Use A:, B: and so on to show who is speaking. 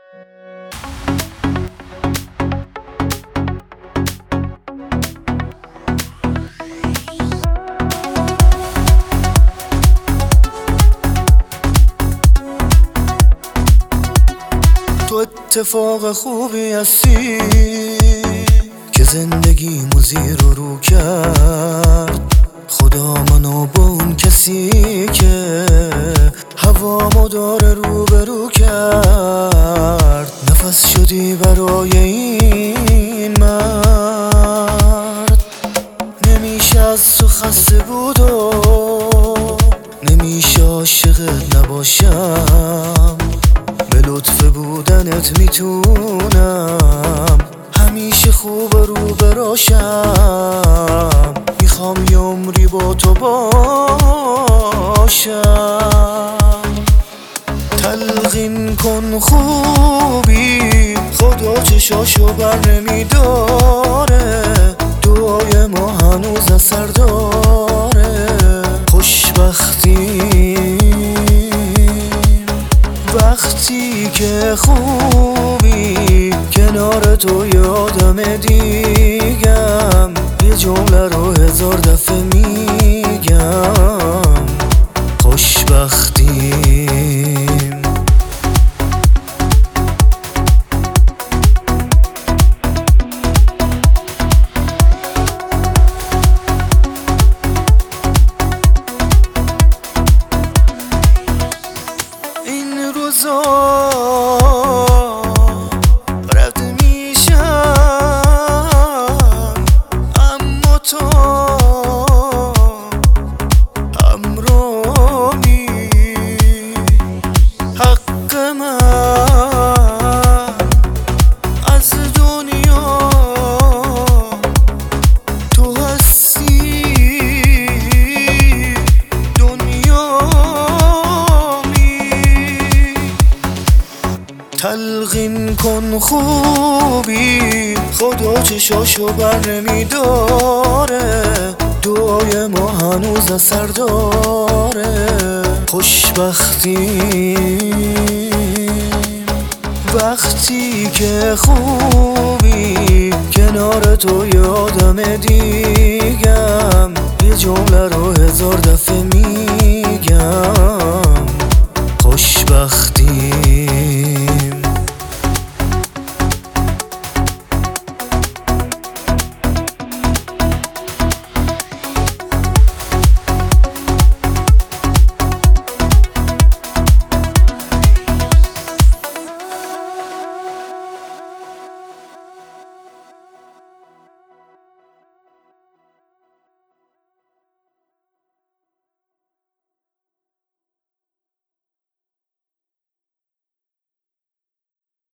A: تو اتفاق خوبی هستی که زندگیمو زیر و رو کرد. خدا منو با اون کسی که هوامو داره روبرو کرد. نفس شدی برای این مرد، نمیشه از تو خسته بود و نمیشه عاشقت نباشم. به لطف بودنت میتونم همیشه خوب رو براشم. میخوام یه عمری با تو باشم. تلقین کن خوبی، خدا چشاشو بر نمیداره. دعای ما هنوز اثر داره. خوشبختی وقتی که خوبی کنار تو یادم دیگم. یه جمله رو 1000 دفعه میگم. خوشبختیم. این روزا رد میشن، اما تو همراهی. حق من از دنیا تو هستی. تلقین کن خوبی، خدا چشاشو بر نمیداره. دعای ما هنوز اثر داره. خوشبختیم وقتی که خوبی کنار تو یادم دیگم. یه جمله رو 1000 دفعه میگم. خوشبختیم.